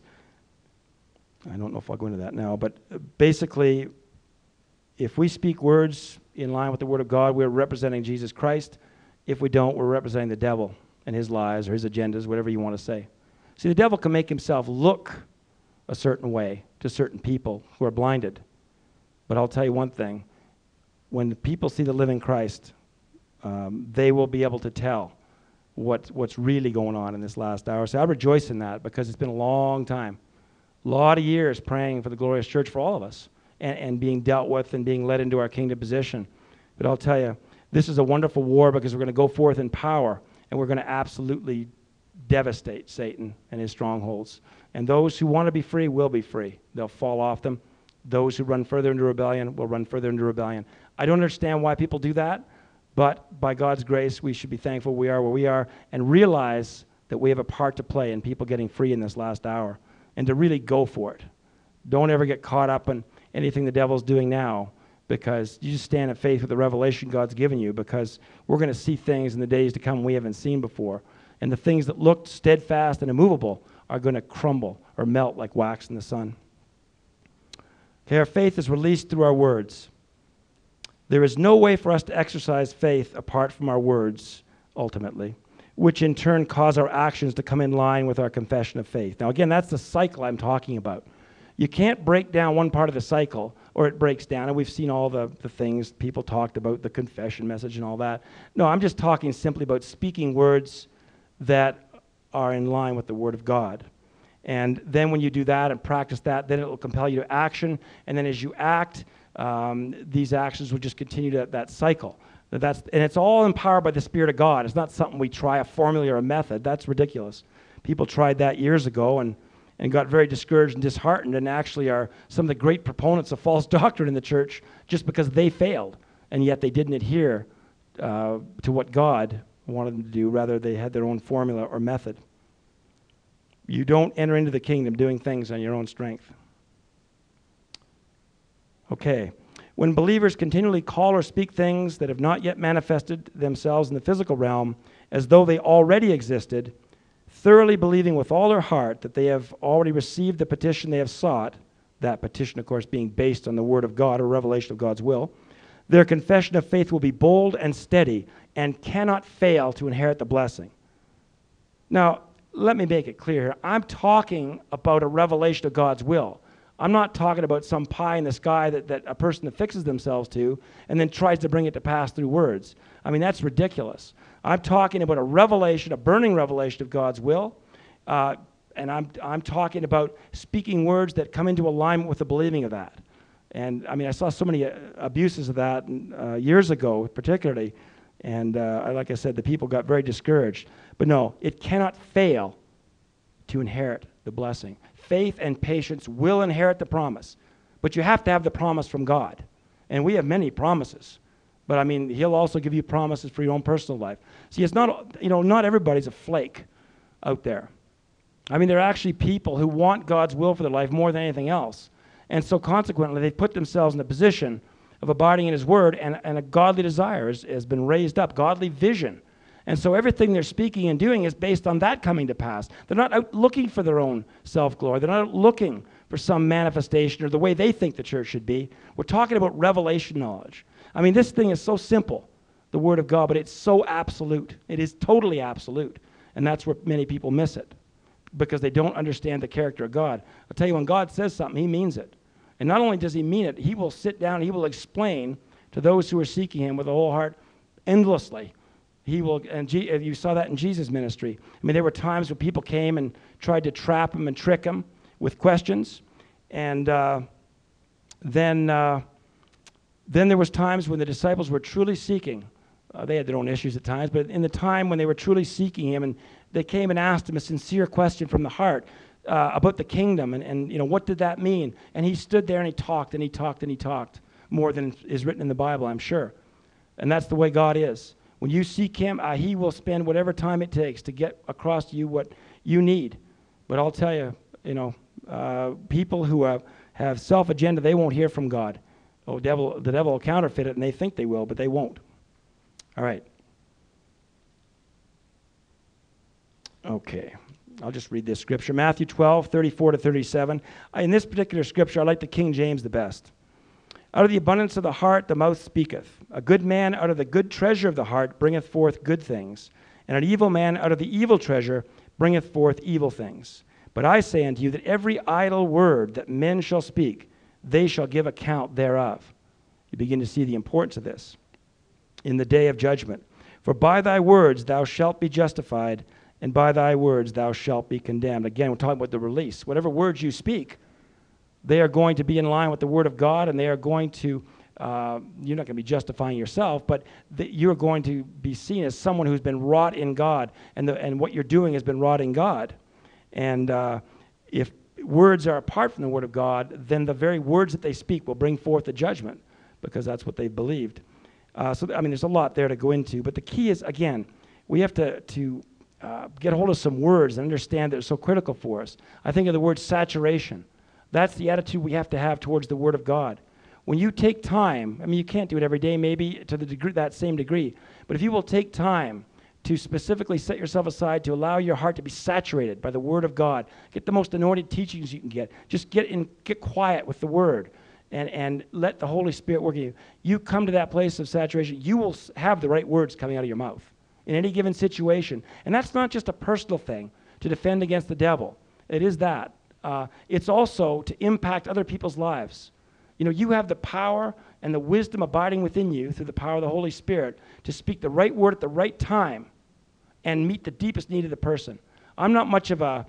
I don't know if I'll go into that now, but basically, if we speak words in line with the Word of God, we're representing Jesus Christ. If we don't, we're representing the devil and his lies or his agendas, whatever you want to say. See, the devil can make himself look a certain way to certain people who are blinded. But I'll tell you one thing. When the people see the living Christ, they will be able to tell what's really going on in this last hour. So I rejoice in that because it's been a long time. A lot of years praying for the glorious church for all of us and being dealt with and being led into our kingdom position. But I'll tell you, this is a wonderful war because we're going to go forth in power and we're going to absolutely devastate Satan and his strongholds. And those who want to be free will be free. They'll fall off them. Those who run further into rebellion will run further into rebellion. I don't understand why people do that, but by God's grace, we should be thankful we are where we are and realize that we have a part to play in people getting free in this last hour and to really go for it. Don't ever get caught up in anything the devil's doing now, because you just stand in faith with the revelation God's given you, because we're going to see things in the days to come we haven't seen before. And the things that looked steadfast and immovable are going to crumble or melt like wax in the sun. Okay, our faith is released through our words. There is no way for us to exercise faith apart from our words, ultimately, which in turn cause our actions to come in line with our confession of faith. Now, again, that's the cycle I'm talking about. You can't break down one part of the cycle or it breaks down. And we've seen all the things people talked about, the confession message and all that. No, I'm just talking simply about speaking words that are in line with the Word of God. And then when you do that and practice that, then it will compel you to action. And then as you act, these actions will just continue that cycle. And it's all empowered by the Spirit of God. It's not something we try, a formula or a method. That's ridiculous. People tried that years ago and got very discouraged and disheartened, and actually are some of the great proponents of false doctrine in the church just because they failed, and yet they didn't adhere to what God wanted them to do. Rather, they had their own formula or method. You don't enter into the kingdom doing things on your own strength. Okay. When believers continually call or speak things that have not yet manifested themselves in the physical realm as though they already existed, thoroughly believing with all their heart that they have already received the petition they have sought, that petition, of course, being based on the Word of God or revelation of God's will, their confession of faith will be bold and steady and cannot fail to inherit the blessing. Now, let me make it clear here. I'm talking about a revelation of God's will. I'm not talking about some pie in the sky that a person affixes themselves to and then tries to bring it to pass through words. I mean, that's ridiculous. I'm talking about a revelation, a burning revelation of God's will, and I'm talking about speaking words that come into alignment with the believing of that. And, I mean, I saw so many abuses of that years ago, particularly, and like I said, the people got very discouraged. But no, it cannot fail to inherit the blessing. Faith and patience will inherit the promise, but you have to have the promise from God. And we have many promises. But, I mean, He'll also give you promises for your own personal life. See, it's not, not everybody's a flake out there. I mean, there are actually people who want God's will for their life more than anything else. And so, consequently, they've put themselves in a position of abiding in His Word, and a godly desire has been raised up, godly vision. And so everything they're speaking and doing is based on that coming to pass. They're not out looking for their own self-glory. They're not out looking for some manifestation or the way they think the church should be. We're talking about revelation knowledge. I mean, this thing is so simple, the Word of God, but it's so absolute. It is totally absolute. And that's where many people miss it, because they don't understand the character of God. I'll tell you, when God says something, He means it. And not only does He mean it, He will sit down, He will explain to those who are seeking Him with a whole heart endlessly. He will, and you saw that in Jesus' ministry. I mean, there were times when people came and tried to trap Him and trick Him with questions. And then there was times when the disciples were truly seeking. They had their own issues at times, but in the time when they were truly seeking Him, and they came and asked Him a sincere question from the heart about the kingdom, and what did that mean? And He stood there and He talked and He talked and He talked more than is written in the Bible, I'm sure. And that's the way God is. When you seek Him, He will spend whatever time it takes to get across to you what you need. But I'll tell you, people who have self-agenda, they won't hear from God. Oh, the devil will counterfeit it, and they think they will, but they won't. All right. Okay. I'll just read this scripture. Matthew 12, 34 to 37. In this particular scripture, I like the King James the best. Out of the abundance of the heart, the mouth speaketh. A good man out of the good treasure of the heart bringeth forth good things. And an evil man out of the evil treasure bringeth forth evil things. But I say unto you that every idle word that men shall speak, they shall give account thereof. You begin to see the importance of this in the day of judgment. For by thy words thou shalt be justified, and by thy words thou shalt be condemned. Again, we're talking about the release. Whatever words you speak, they are going to be in line with the Word of God, and they are going to, you're not going to be justifying yourself, but you're going to be seen as someone who's been wrought in God, and what you're doing has been wrought in God. And if words are apart from the Word of God, then the very words that they speak will bring forth the judgment, because that's what they've believed. There's a lot there to go into, but the key is, again, we have to get hold of some words and understand that they're so critical for us. I think of the word saturation. That's the attitude we have to have towards the Word of God. When you take time, you can't do it every day, maybe to the degree, that same degree, but if you will take time to specifically set yourself aside to allow your heart to be saturated by the Word of God, get the most anointed teachings you can get. Just get quiet with the Word, and let the Holy Spirit work in you. You come to that place of saturation, you will have the right words coming out of your mouth in any given situation. And that's not just a personal thing to defend against the devil. It is that. It's also to impact other people's lives. You have the power and the wisdom abiding within you through the power of the Holy Spirit to speak the right word at the right time and meet the deepest need of the person. I'm not much of a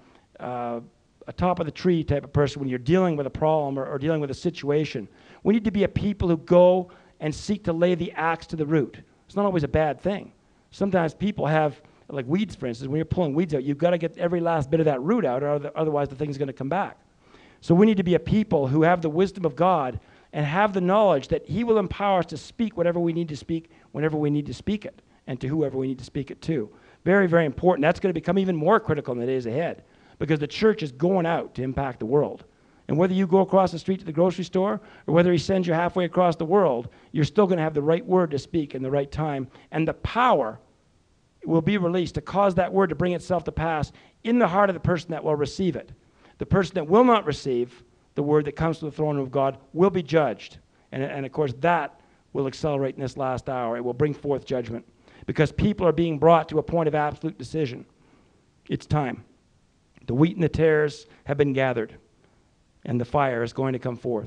top of the tree type of person when you're dealing with a problem or dealing with a situation. We need to be a people who go and seek to lay the axe to the root. It's not always a bad thing. Sometimes people have, like weeds, for instance, when you're pulling weeds out, you've got to get every last bit of that root out, or otherwise the thing's going to come back. So we need to be a people who have the wisdom of God and have the knowledge that He will empower us to speak whatever we need to speak, whenever we need to speak it, and to whoever we need to speak it to. Very, very important. That's going to become even more critical in the days ahead, because the church is going out to impact the world. And whether you go across the street to the grocery store or whether He sends you halfway across the world, you're still going to have the right word to speak in the right time. And the power will be released to cause that word to bring itself to pass in the heart of the person that will receive it. The person that will not receive the word that comes to the throne of God will be judged. And of course, that will accelerate in this last hour. It will bring forth judgment because people are being brought to a point of absolute decision. It's time. The wheat and the tares have been gathered, and the fire is going to come forth.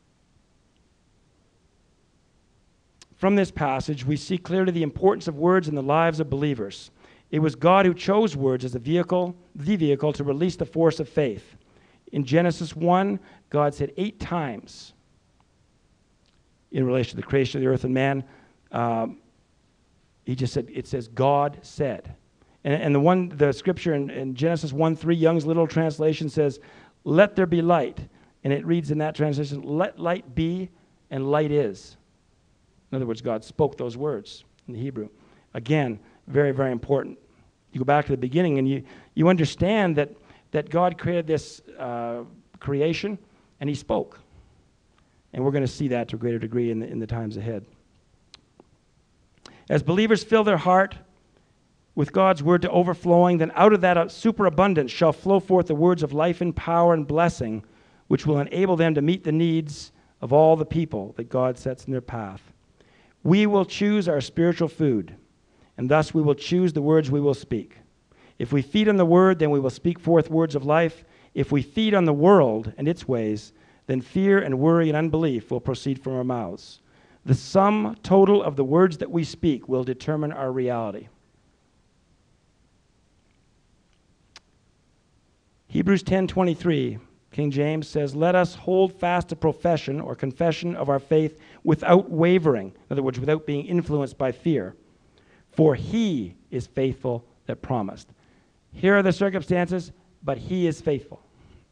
From this passage, we see clearly the importance of words in the lives of believers. It was God who chose words as the vehicle to release the force of faith. In Genesis 1, God said 8 times in relation to the creation of the earth and man, He just said, it says, God said. And the scripture in Genesis 1:3, Young's Literal Translation says, let there be light. And it reads in that translation, let light be, and light is. In other words, God spoke those words in the Hebrew. Again, very, very important. You go back to the beginning and you understand that God created this creation and He spoke. And we're going to see that to a greater degree in the times ahead. As believers fill their heart with God's word to overflowing, then out of that superabundance shall flow forth the words of life and power and blessing, which will enable them to meet the needs of all the people that God sets in their path. We will choose our spiritual food, and thus we will choose the words we will speak. If we feed on the word, then we will speak forth words of life. If we feed on the world and its ways, then fear and worry and unbelief will proceed from our mouths. The sum total of the words that we speak will determine our reality. Hebrews 10:23, King James says, let us hold fast to profession or confession of our faith without wavering. In other words, without being influenced by fear. For He is faithful that promised. Here are the circumstances, but He is faithful.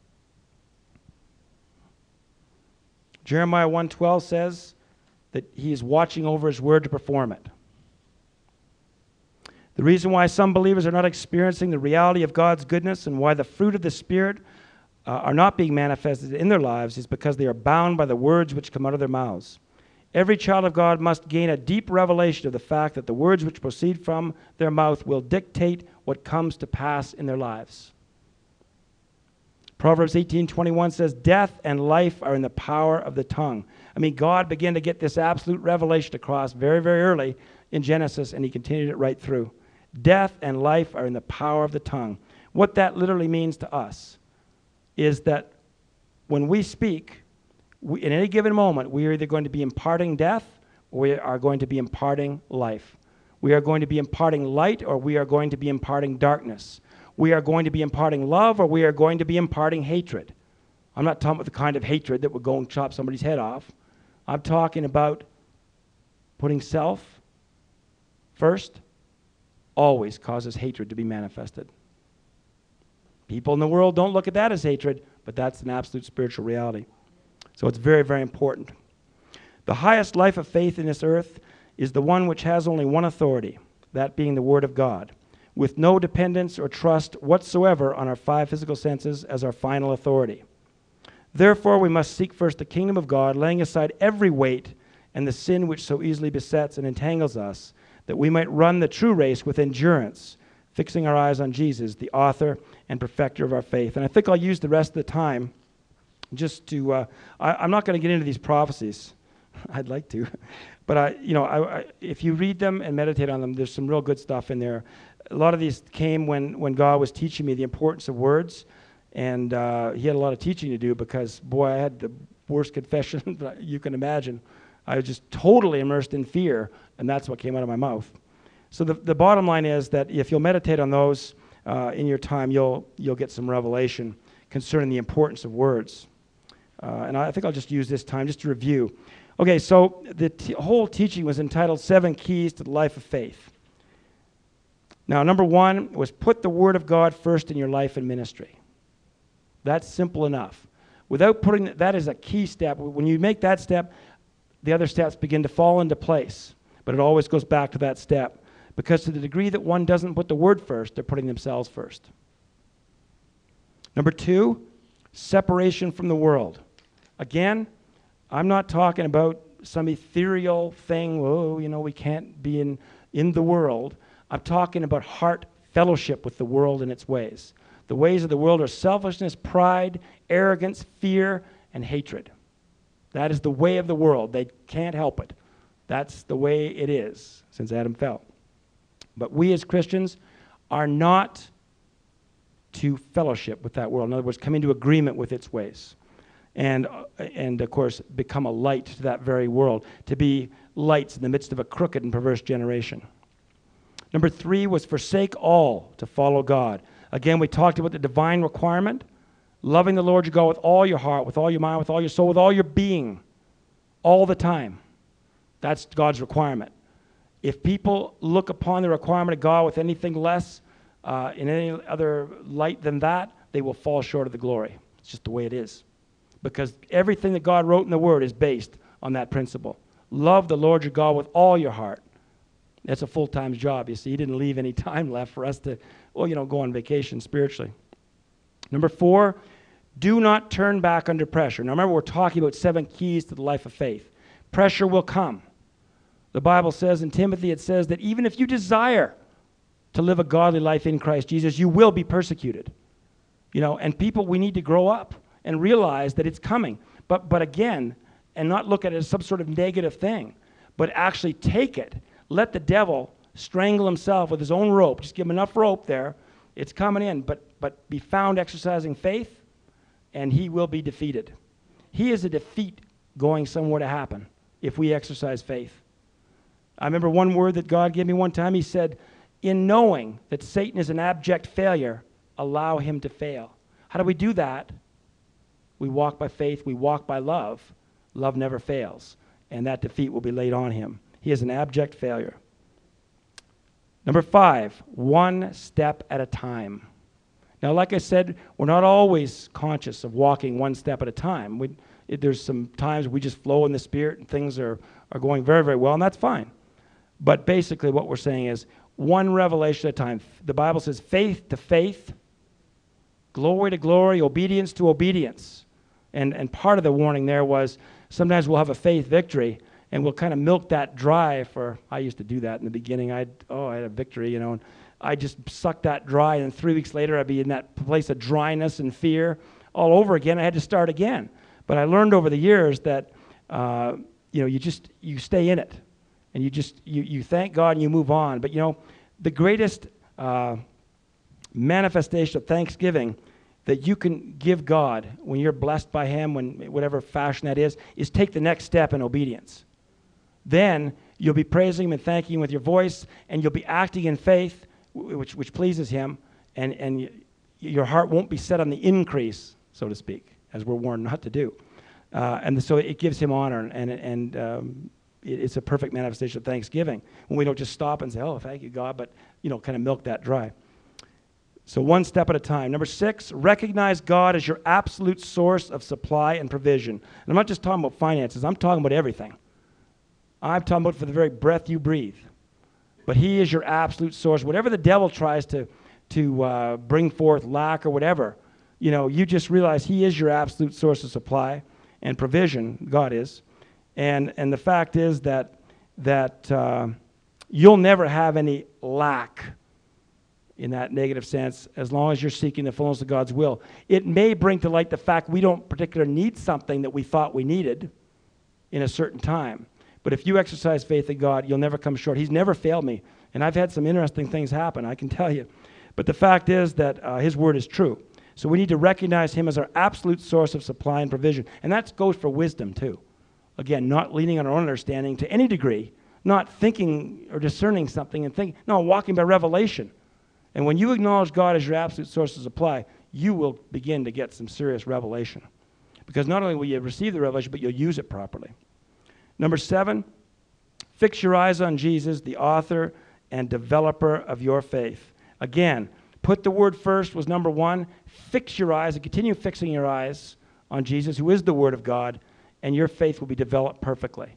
Jeremiah 1:12 says that He is watching over His word to perform it. The reason why some believers are not experiencing the reality of God's goodness and why the fruit of the Spirit are not being manifested in their lives is because they are bound by the words which come out of their mouths. Every child of God must gain a deep revelation of the fact that the words which proceed from their mouth will dictate what comes to pass in their lives. Proverbs 18:21 says, death and life are in the power of the tongue. I mean, God began to get this absolute revelation across very, very early in Genesis, and he continued it right through. Death and life are in the power of the tongue. What that literally means to us is that when we speak, in any given moment, we are either going to be imparting death or we are going to be imparting life. We are going to be imparting light or we are going to be imparting darkness. We are going to be imparting love or we are going to be imparting hatred. I'm not talking about the kind of hatred that would go and chop somebody's head off. I'm talking about putting self first always causes hatred to be manifested. People in the world don't look at that as hatred, but that's an absolute spiritual reality. So it's very, very important. The highest life of faith in this earth is the one which has only one authority, that being the Word of God, with no dependence or trust whatsoever on our five physical senses as our final authority. Therefore, we must seek first the kingdom of God, laying aside every weight and the sin which so easily besets and entangles us, that we might run the true race with endurance, fixing our eyes on Jesus, the author and perfecter of our faith. And I think I'll use the rest of the time just to, I'm not going to get into these prophecies. I'd like to. But, if you read them and meditate on them, there's some real good stuff in there. A lot of these came when God was teaching me the importance of words. And he had a lot of teaching to do because, boy, I had the worst confession you can imagine. I was just totally immersed in fear, and that's what came out of my mouth. So the bottom line is that if you'll meditate on those in your time, you'll get some revelation concerning the importance of words. And I think I'll just use this time just to review. Okay, so the whole teaching was entitled 7 Keys to the Life of Faith. Now, number 1 was put the Word of God first in your life and ministry. That's simple enough. Without putting that is a key step. When you make that step, the other steps begin to fall into place. But it always goes back to that step. Because to the degree that one doesn't put the Word first, they're putting themselves first. Number 2, separation from the world. Again, I'm not talking about some ethereal thing, we can't be in the world. I'm talking about heart fellowship with the world and its ways. The ways of the world are selfishness, pride, arrogance, fear, and hatred. That is the way of the world. They can't help it. That's the way it is since Adam fell. But we as Christians are not to fellowship with that world. In other words, come into agreement with its ways. And of course, become a light to that very world, to be lights in the midst of a crooked and perverse generation. Number 3 was forsake all to follow God. Again, we talked about the divine requirement, loving the Lord your God with all your heart, with all your mind, with all your soul, with all your being, all the time. That's God's requirement. If people look upon the requirement of God with anything less, in any other light than that, they will fall short of the glory. It's just the way it is. Because everything that God wrote in the Word is based on that principle. Love the Lord your God with all your heart. That's a full-time job. You see, he didn't leave any time left for us to, go on vacation spiritually. Number 4, do not turn back under pressure. Now remember, we're talking about 7 keys to the life of faith. Pressure will come. The Bible says in Timothy, it says that even if you desire to live a godly life in Christ Jesus, you will be persecuted. And people, we need to grow up and realize that it's coming. But again, and not look at it as some sort of negative thing, but actually take it. Let the devil strangle himself with his own rope. Just give him enough rope there. It's coming in. But be found exercising faith, and he will be defeated. He is a defeat going somewhere to happen if we exercise faith. I remember one word that God gave me one time. He said, in knowing that Satan is an abject failure, allow him to fail. How do we do that? We walk by faith. We walk by love. Love never fails. And that defeat will be laid on him. He is an abject failure. Number 5, 1 step at a time. Now, like I said, we're not always conscious of walking 1 step at a time. There's some times we just flow in the Spirit and things are going very, very well, and that's fine. But basically what we're saying is 1 revelation at a time. The Bible says faith to faith, glory to glory, obedience to obedience. And part of the warning there was sometimes we'll have a faith victory, and we'll kind of milk that dry for, I used to do that in the beginning. I had a victory, and I just sucked that dry, and 3 weeks later I'd be in that place of dryness and fear all over again. I had to start again. But I learned over the years that, you stay in it, and you thank God and you move on. But, the greatest manifestation of thanksgiving that you can give God when you're blessed by Him, whatever fashion that is take the next step in obedience. Then you'll be praising Him and thanking Him with your voice, and you'll be acting in faith, which pleases Him, and your heart won't be set on the increase, so to speak, as we're warned not to do. So it gives Him honor, and it's a perfect manifestation of thanksgiving when we don't just stop and say, "Oh, thank you, God," but kind of milk that dry. So one step at a time. Number 6, recognize God as your absolute source of supply and provision. And I'm not just talking about finances. I'm talking about everything. I'm talking about for the very breath you breathe. But He is your absolute source. Whatever the devil tries to bring forth lack or whatever, you just realize He is your absolute source of supply and provision. God is. And the fact is that you'll never have any lack in that negative sense, as long as you're seeking the fullness of God's will. It may bring to light the fact we don't particularly need something that we thought we needed in a certain time. But if you exercise faith in God, you'll never come short. He's never failed me. And I've had some interesting things happen, I can tell you. But the fact is that His word is true. So we need to recognize Him as our absolute source of supply and provision. And that goes for wisdom too. Again, not leaning on our own understanding to any degree, not thinking or discerning something and thinking, no, walking by revelation. And when you acknowledge God as your absolute source of supply, you will begin to get some serious revelation. Because not only will you receive the revelation, but you'll use it properly. Number 7, fix your eyes on Jesus, the author and developer of your faith. Again, put the word first was number 1. Fix your eyes and continue fixing your eyes on Jesus, who is the Word of God, and your faith will be developed perfectly.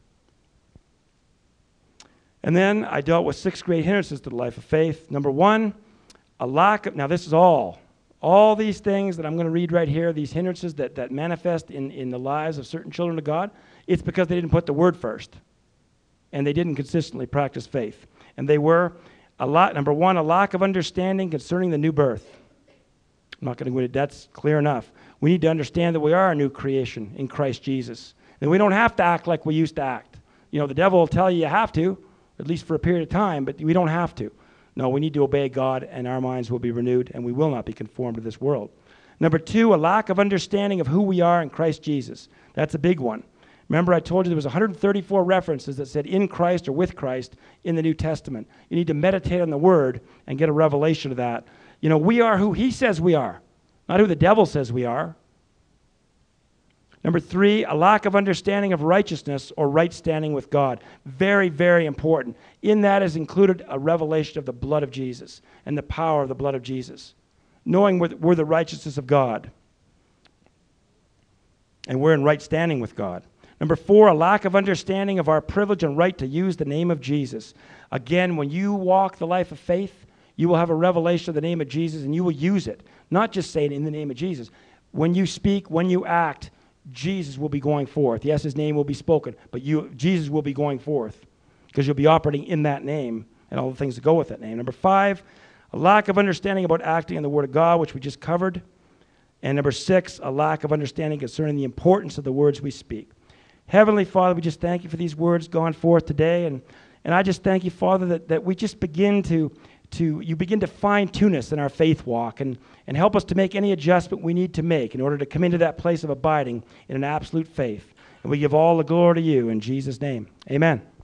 And then I dealt with 6 great hindrances to the life of faith. Number 1, a lack of, now this is all these things that I'm going to read right here, these hindrances that manifest in the lives of certain children of God, it's because they didn't put the word first. And they didn't consistently practice faith. And they were, number 1, a lack of understanding concerning the new birth. I'm not going to go into that's clear enough. We need to understand that we are a new creation in Christ Jesus. And we don't have to act like we used to act. The devil will tell you have to, at least for a period of time, but we don't have to. No, we need to obey God, and our minds will be renewed, and we will not be conformed to this world. Number 2, a lack of understanding of who we are in Christ Jesus. That's a big one. Remember, I told you there was 134 references that said in Christ or with Christ in the New Testament. You need to meditate on the Word and get a revelation of that. We are who He says we are, not who the devil says we are. Number 3, a lack of understanding of righteousness or right standing with God. Very, very important. In that is included a revelation of the blood of Jesus and the power of the blood of Jesus. Knowing we're the righteousness of God. And we're in right standing with God. Number 4, a lack of understanding of our privilege and right to use the name of Jesus. Again, when you walk the life of faith, you will have a revelation of the name of Jesus and you will use it. Not just say it in the name of Jesus. When you speak, when you act, Jesus will be going forth. Yes, His name will be spoken, but Jesus will be going forth because you'll be operating in that name and all the things that go with that name. Number 5, a lack of understanding about acting in the Word of God, which we just covered. And number 6, a lack of understanding concerning the importance of the words we speak. Heavenly Father, we just thank You for these words going forth today. And I just thank You, Father, that we just begin You begin to fine-tune us in our faith walk and help us to make any adjustment we need to make in order to come into that place of abiding in an absolute faith. And we give all the glory to You in Jesus' name. Amen.